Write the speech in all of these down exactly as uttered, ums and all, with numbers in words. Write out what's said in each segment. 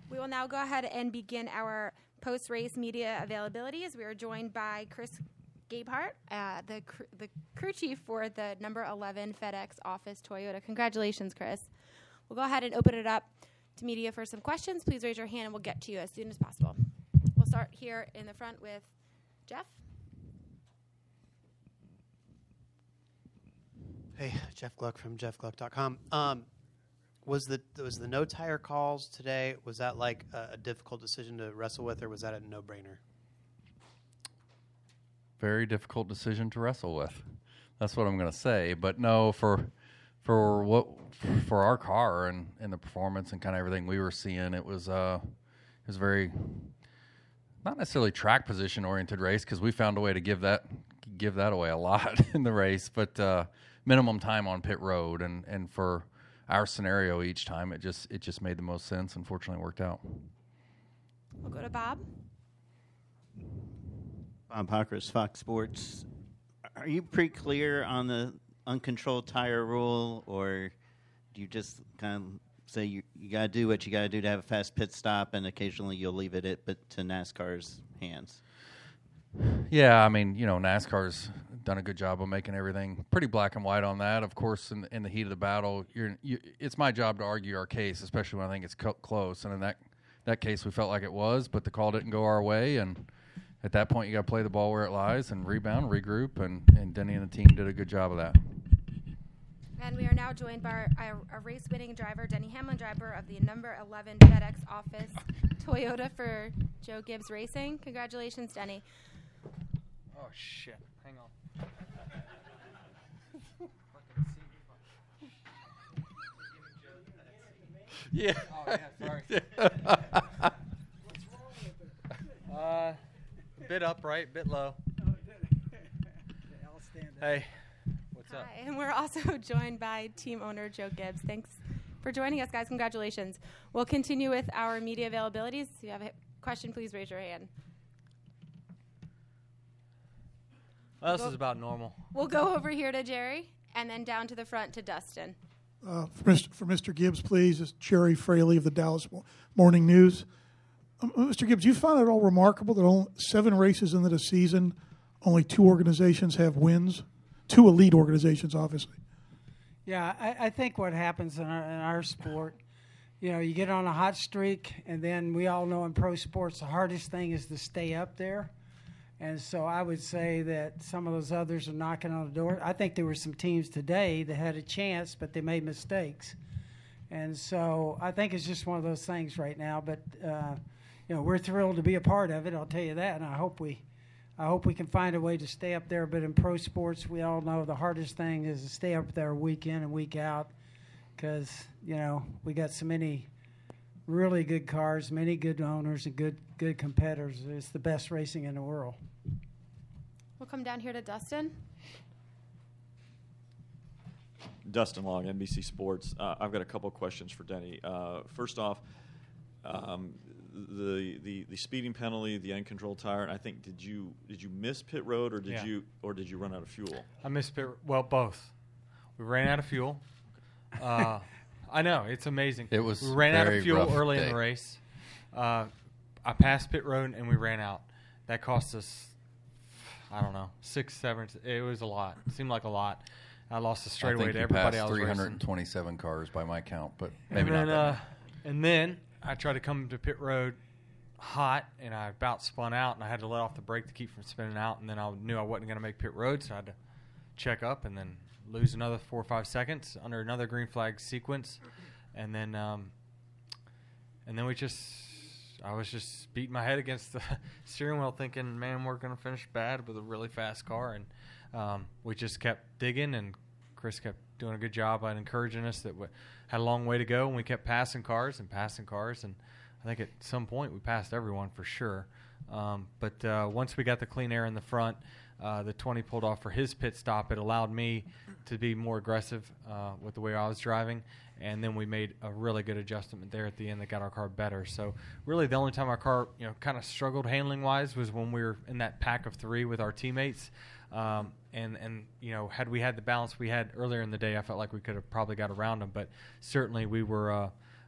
We will now go ahead and begin our post-race media availabilities. We are joined by Chris Gabehart, uh, the cr- the crew chief for the number eleven FedEx Office Toyota. Congratulations, Chris. We'll go ahead and open it up to media for some questions. Please raise your hand and we'll get to you as soon as possible. We'll start here in the front with Jeff. Hey, Jeff Gluck from jeff gluck dot com. Um, was the was the no tire calls today, was that like a, a difficult decision to wrestle with, or was that a no-brainer? Very difficult decision to wrestle with. That's what I'm going to say. But no, for for what for our car and, and the performance and kind of everything we were seeing, it was uh it was very not necessarily track position oriented race, because we found a way to give that give that away a lot in the race, but uh, minimum time on pit road, and, and for our scenario each time, it just it just made the most sense. Unfortunately, it worked out. We'll go to Bob. Bob Pockris, Fox Sports. Are you pretty clear on the uncontrolled tire rule, or do you just kind of say you, you got to do what you got to do to have a fast pit stop, and occasionally you'll leave it at, but to NASCAR's hands? Yeah, I mean, you know, NASCAR's done a good job of making everything pretty black and white on that. Of course, in, in the heat of the battle, you're, you, it's my job to argue our case, especially when I think it's co- close. And in that that case, we felt like it was, but the call didn't go our way. And at that point, you got to play the ball where it lies and rebound, regroup, and, and Denny and the team did a good job of that. And we are now joined by our, our race-winning driver, Denny Hamlin, driver of the number eleven FedEx Office Toyota for Joe Gibbs Racing. Congratulations, Denny. Oh, shit. Hang on. Yeah. Oh, yeah, sorry. uh, bit upright, bit low. Hey, what's up? Hi, and we're also joined by team owner Joe Gibbs. Thanks for joining us, guys. Congratulations. We'll continue with our media availabilities. If you have a question, please raise your hand. Well, this is about normal. We'll go over here to Jerry and then down to the front to Dustin. Uh, for, Mister for Mister Gibbs, please, is Jerry Fraley of the Dallas Morning News. Um, Mister Gibbs, you found it all remarkable that only seven races into the season, only two organizations have wins, two elite organizations, obviously. Yeah, I, I think what happens in our, in our sport, you know, you get on a hot streak, and then we all know in pro sports the hardest thing is to stay up there. And so I would say that some of those others are knocking on the door. I think there were some teams today that had a chance, but they made mistakes. And so I think it's just one of those things right now. But, uh, you know, we're thrilled to be a part of it, I'll tell you that. And I hope we I hope we can find a way to stay up there. But in pro sports, we all know the hardest thing is to stay up there week in and week out because, you know, we got so many really good cars, many good owners, and good good competitors. It's the best racing in the world. We'll come down here to Dustin. Dustin Long, N B C Sports. Uh, I've got a couple of questions for Denny. Uh, first off, um, the, the the speeding penalty, the uncontrolled tire. And I think did you did you miss pit road or did Yeah. you or did you run out of fuel? I missed pit. Well, both. We ran out of fuel. Uh, I know it's amazing. It was we ran out very of fuel rough early day. in the race. Uh, I passed pit road and we ran out. That cost us, I don't know, six, seven. It was a lot. It seemed like a lot. I lost the I straightaway think to you everybody passed I was three hundred racing. twenty-seven cars by my count, but maybe and then, not that uh, many. and then I tried to come to pit road hot, and I about spun out, and I had to let off the brake to keep from spinning out, and then I knew I wasn't going to make pit road, so I had to check up and then lose another four or five seconds under another green flag sequence, and then um, and then we just I was just beating my head against the steering wheel thinking, man, we're going to finish bad with a really fast car, and um, we just kept digging, and Chris kept doing a good job at encouraging us that we had a long way to go, and we kept passing cars and passing cars, and I think at some point we passed everyone for sure. Um, but uh, once we got the clean air in the front, uh, the twenty pulled off for his pit stop. It allowed me to be more aggressive uh, with the way I was driving, and then we made a really good adjustment there at the end that got our car better. So really the only time our car, you know, kind of struggled handling-wise was when we were in that pack of three with our teammates. Um, and, and, you know, had we had the balance we had earlier in the day, I felt like we could have probably got around them. But certainly we were uh,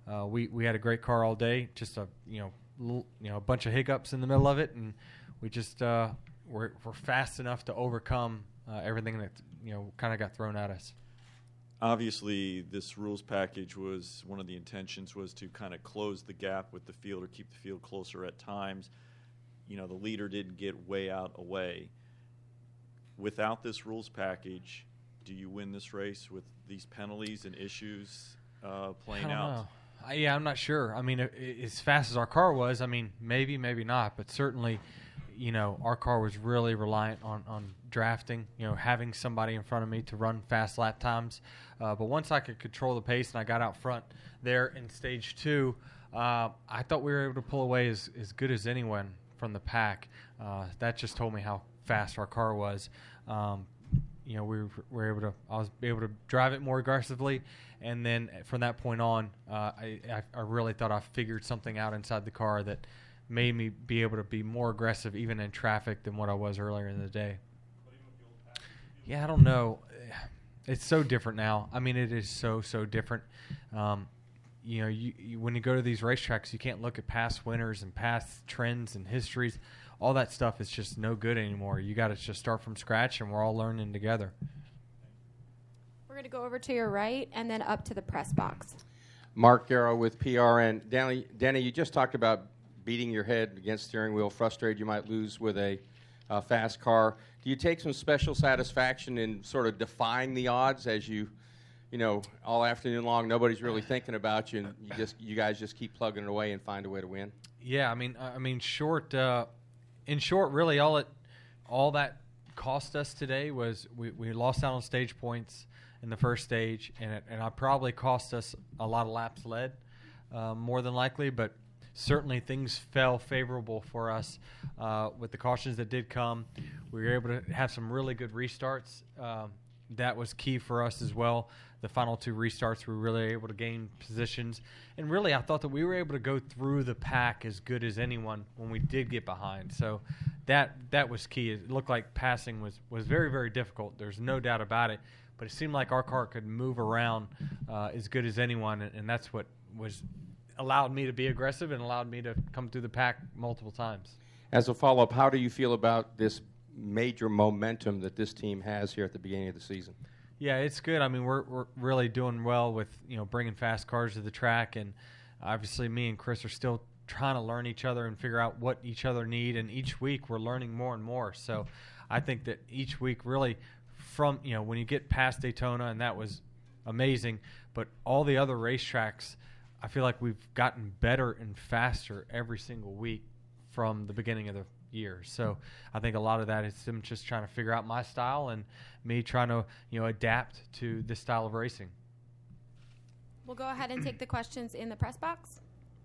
uh, we we had a great car all day. Just a you know little, you know a bunch of hiccups in the middle of it, and we just uh, we're we're fast enough to overcome uh, everything that you know kind of got thrown at us. Obviously, this rules package was one of the intentions was to kind of close the gap with the field or keep the field closer at times. You know, the leader didn't get way out away. Without this rules package, do you win this race with these penalties and issues uh, playing I don't out? know. I, yeah, I'm not sure. I mean, i- i- as fast as our car was, I mean, maybe, maybe not, but certainly, you know, our car was really reliant on, on drafting, you know, having somebody in front of me to run fast lap times. Uh, but once I could control the pace and I got out front there in stage two, uh, I thought we were able to pull away as, as good as anyone from the pack. Uh, that just told me how fast our car was. Um, you know, we were, were able to, I was able to drive it more aggressively. And then from that point on, uh, I, I, I really thought I figured something out inside the car that made me be able to be more aggressive even in traffic than what I was earlier in the day. Yeah, I don't know. It's so different now. I mean, it is so, so different. Um, you know, you, you, when you go to these racetracks, you can't look at past winners and past trends and histories. All that stuff is just no good anymore. You got to just start from scratch, and we're all learning together. We're going to go over to your right and then up to the press box. Mark Garrow with P R N. Danny, Danny, you just talked about beating your head against steering wheel, frustrated you might lose with a uh, fast car. Do you take some special satisfaction in sort of defying the odds as you, you know, all afternoon long, nobody's really thinking about you, and you just, you guys just keep plugging it away and find a way to win? Yeah, I mean, I mean, short. Uh, in short, really, all it, all that cost us today was we, we lost out on stage points in the first stage, and it, and it probably cost us a lot of laps led, uh, more than likely. But certainly things fell favorable for us uh, with the cautions that did come. We were able to have some really good restarts. Um, that was key for us as well. The final two restarts, we were really able to gain positions. And really, I thought that we were able to go through the pack as good as anyone when we did get behind. So that that was key. It looked like passing was, was very, very difficult. There's no doubt about it. But it seemed like our car could move around uh, as good as anyone, and, and that's what was allowed me to be aggressive and allowed me to come through the pack multiple times. As a follow-up, how do you feel about this major momentum that this team has here at the beginning of the season? Yeah, it's good. I mean, we're we're really doing well with, you know, bringing fast cars to the track, and obviously me and Chris are still trying to learn each other and figure out what each other need, and each week we're learning more and more. So I think that each week really from, you know, when you get past Daytona, and that was amazing, but all the other racetracks, I feel like we've gotten better and faster every single week from the beginning of the year. So I think a lot of that is them just trying to figure out my style and me trying to, you know, adapt to this style of racing. We'll go ahead and take the questions in the press box.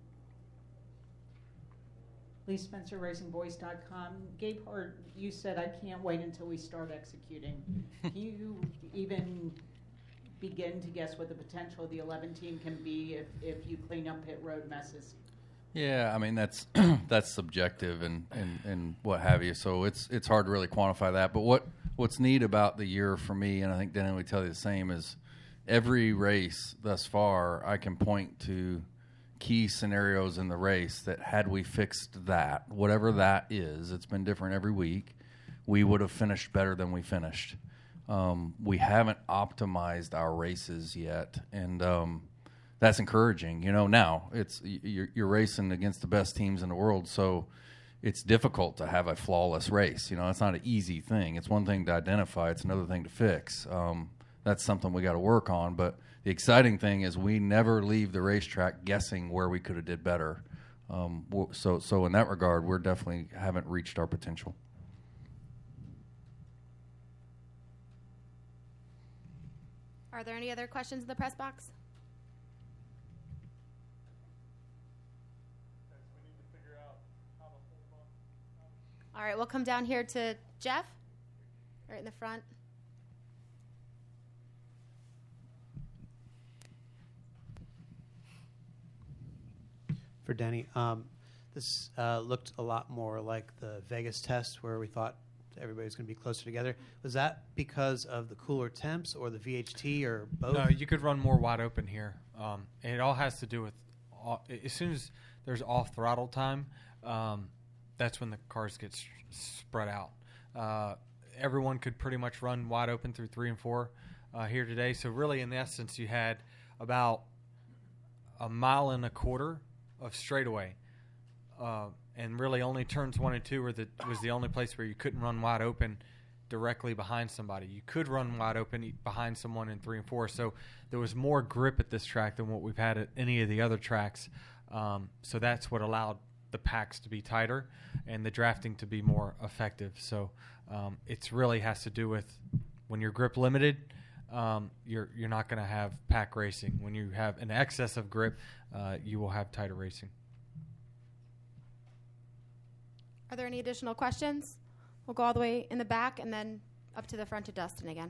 Lee Spencer, Racing Voice dot com. Gabe Hart, you said, I can't wait until we start executing. Can you even begin to guess what the potential of the eleven team can be if, if you clean up pit road messes? Yeah, I mean that's that's subjective and, and, and what have you. So it's it's hard to really quantify that. But what, what's neat about the year for me, and I think Danny would tell you the same, is every race thus far I can point to key scenarios in the race that had we fixed that, whatever that is, it's been different every week, we would have finished better than we finished. Um, we haven't optimized our races yet, and um, that's encouraging. You know, now it's you're, you're racing against the best teams in the world, so it's difficult to have a flawless race. You know, it's not an easy thing. It's one thing to identify; it's another thing to fix. Um, that's something we got to work on. But the exciting thing is we never leave the racetrack guessing where we could have did better. Um, so, so in that regard, we're definitely haven't reached our potential. Are there any other questions in the press box? All right, we'll come down here to Jeff, right in the front. For Denny, um, this uh, looked a lot more like the Vegas test where we thought everybody was going to be closer together. Was that because of the cooler temps or the V H T or both? No, you could run more wide open here. Um, and it all has to do with off, as soon as there's off throttle time, um, that's when the cars get s- spread out. Uh, everyone could pretty much run wide open through three and four uh, here today. So really, in essence, you had about a mile and a quarter of straightaway, uh, and really only turns one and two were the, was the only place where you couldn't run wide open directly behind somebody. You could run wide open behind someone in three and four. So there was more grip at this track than what we've had at any of the other tracks. Um, so that's what allowed the packs to be tighter and the drafting to be more effective. So um, it's really has to do with when you're grip limited, um, you're you're not going to have pack racing. When you have an excess of grip, uh, you will have tighter racing. Are there any additional questions? We'll go all the way in the back and then up to the front to Dustin again.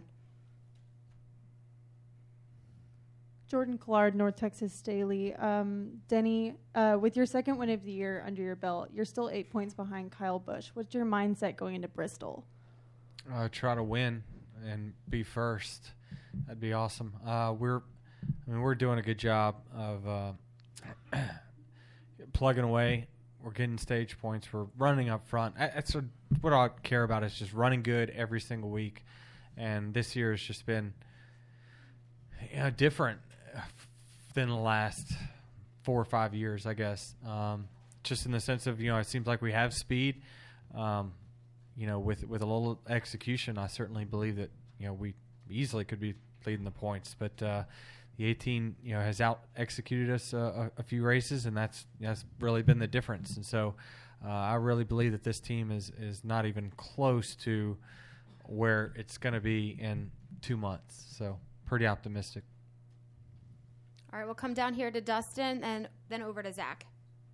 Jordan Collard, North Texas Daily. Um, Denny, uh, with your second win of the year under your belt, you're still eight points behind Kyle Busch. What's your mindset going into Bristol? Uh, try to win and be first. That'd be awesome. Uh, we're, I mean, we're doing a good job of uh, plugging away. We're getting stage points. We're running up front. I, that's a, what I care about is just running good every single week. And this year has just been, you know, different than the last four or five years, I guess. Um, just in the sense of, you know, it seems like we have speed. Um, you know, with with a little execution, I certainly believe that, you know, we easily could be leading the points. But uh, the eighteen, you know, has out executed us uh, a, a few races, and that's that's really been the difference. And so, uh, I really believe that this team is is not even close to where it's going to be in two months. So, pretty optimistic. All right, we'll come down here to Dustin and then over to Zach.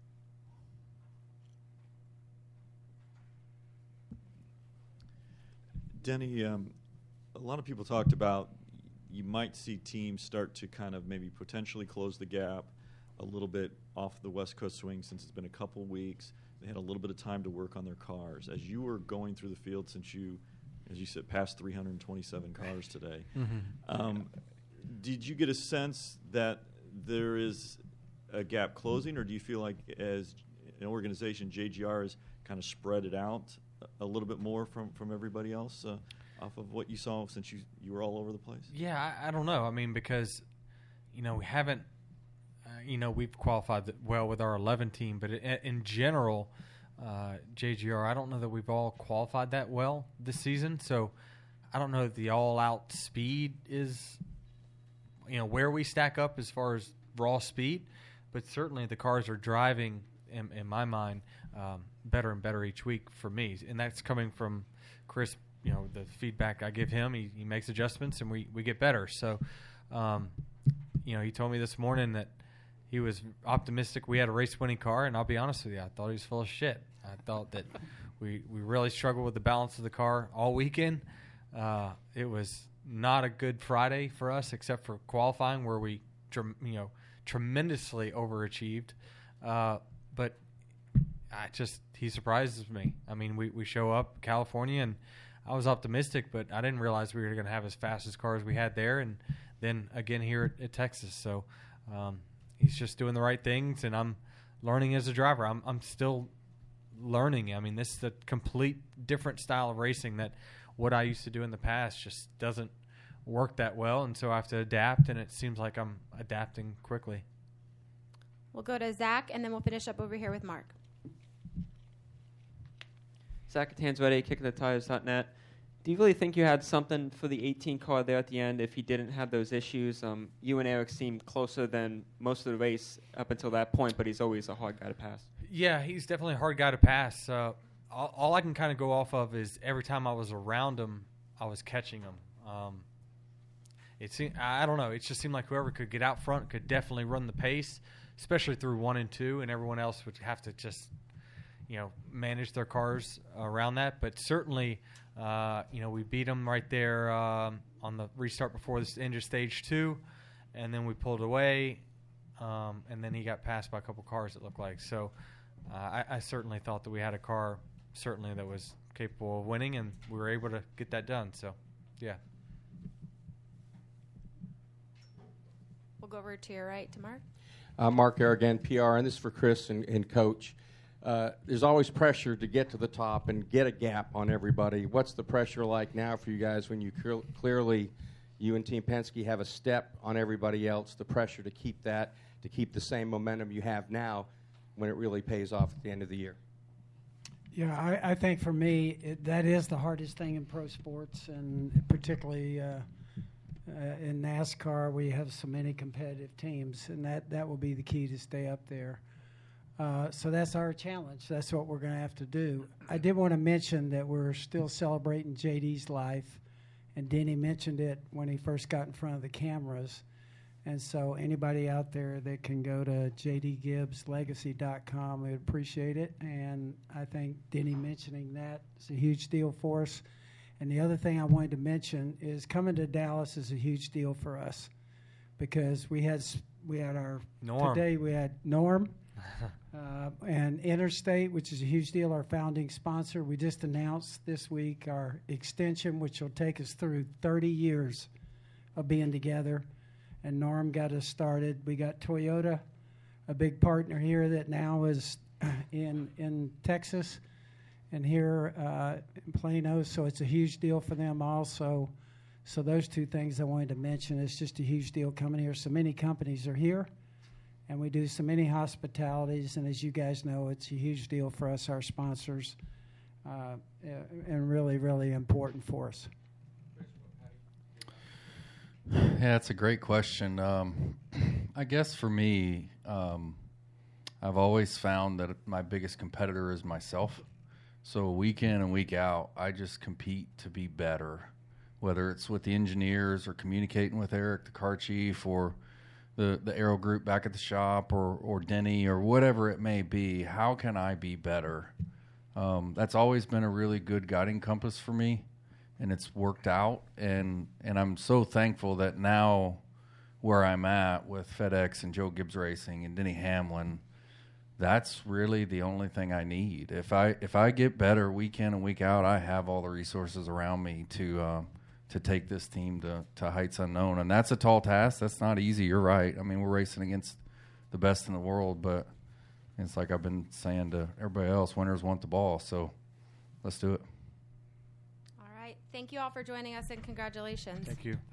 Denny, um, a lot of people talked about you might see teams start to kind of maybe potentially close the gap a little bit off the West Coast swing since it's been a couple weeks. They had a little bit of time to work on their cars. As you were going through the field, since you, as you said, passed three hundred twenty-seven cars today, Mm-hmm. um, did you get a sense that there is a gap closing, or do you feel like as an organization, J G R has kind of spread it out a little bit more from, from everybody else uh, off of what you saw since you you were all over the place? Yeah, I, I don't know. I mean, because, you know, we haven't, uh, you know, we've qualified th- well with our eleven team, but in, in general, uh, J G R, I don't know that we've all qualified that well this season. So I don't know that the all-out speed is, you know, where we stack up as far as raw speed, but certainly the cars are driving, in, in my mind, um, better and better each week for me. And that's coming from Chris, you know, the feedback I give him. He, he makes adjustments and we, we get better. So, um, you know, he told me this morning that he was optimistic we had a race-winning car, and I'll be honest with you, I thought he was full of shit. I thought that we, we really struggled with the balance of the car all weekend. Uh, it was not a good Friday for us, except for qualifying, where we, you know, tremendously overachieved. Uh, but I just he surprises me. I mean, we, we show up California, and I was optimistic, but I didn't realize we were going to have as fast as cars we had there, and then again here at, at Texas. So um, he's just doing the right things, and I'm learning as a driver. I'm I'm still learning. I mean, this is a complete different style of racing that what I used to do in the past just doesn't work that well, and so I have to adapt, and it seems like I'm adapting quickly. We'll go to Zach, and then we'll finish up over here with Mark. Zach at Tansready, kicking the tires dot net. Do you really think you had something for the eighteen car there at the end if he didn't have those issues? Um, you and Eric seemed closer than most of the race up until that point, but he's always a hard guy to pass. Yeah, he's definitely a hard guy to pass. Uh, all, all I can kind of go off of is every time I was around him, I was catching him. Um, it seemed, I don't know. It just seemed like whoever could get out front could definitely run the pace, especially through one and two, and everyone else would have to just, you know, manage their cars around that. But certainly, uh, you know, we beat them right there um, on the restart before this end of stage two, and then we pulled away, um, and then he got passed by a couple cars, it looked like. So uh, I, I certainly thought that we had a car certainly that was capable of winning, and we were able to get that done. So, yeah. We'll go over to your right to Mark. Uh, Mark there again, P R N. This is for Chris and, and Coach. Uh, there's always pressure to get to the top and get a gap on everybody. What's the pressure like now for you guys when you clear, clearly, you and Team Penske have a step on everybody else, the pressure to keep that, to keep the same momentum you have now when it really pays off at the end of the year? Yeah, I, I think for me, it, that is the hardest thing in pro sports, and particularly uh, uh, in NASCAR, we have so many competitive teams, and that, that will be the key to stay up there. Uh, so that's our challenge. That's what we're going to have to do. I did want to mention that we're still celebrating J D's life, and Denny mentioned it when he first got in front of the cameras. And so anybody out there that can go to j d gibbs legacy dot com, we would appreciate it. And I think Denny mentioning that is a huge deal for us. And the other thing I wanted to mention is coming to Dallas is a huge deal for us because we had we had our Norm. Today we had Norm uh, and Interstate, which is a huge deal, our founding sponsor. We just announced this week our extension, which will take us through thirty years of being together. And Norm got us started. We got Toyota, a big partner here that now is in in Texas and here uh, in Plano. So it's a huge deal for them also. So those two things I wanted to mention. It's just a huge deal coming here. So many companies are here, and we do so many hospitalities. And as you guys know, it's a huge deal for us, our sponsors, uh, and really, really important for us. Yeah, it's a great question. Um, I guess for me, um, I've always found that my biggest competitor is myself. So week in and week out, I just compete to be better, whether it's with the engineers or communicating with Eric, the car chief, or the, the aero group back at the shop, or, or Denny, or whatever it may be. How can I be better? Um, that's always been a really good guiding compass for me. And it's worked out, and, and I'm so thankful that now where I'm at with FedEx and Joe Gibbs Racing and Denny Hamlin, that's really the only thing I need. If I if I get better week in and week out, I have all the resources around me to uh, to take this team to, to heights unknown. And that's a tall task. That's not easy. You're right. I mean, we're racing against the best in the world, but it's like I've been saying to everybody else, winners want the ball. So let's do it. Thank you all for joining us, and congratulations. Thank you.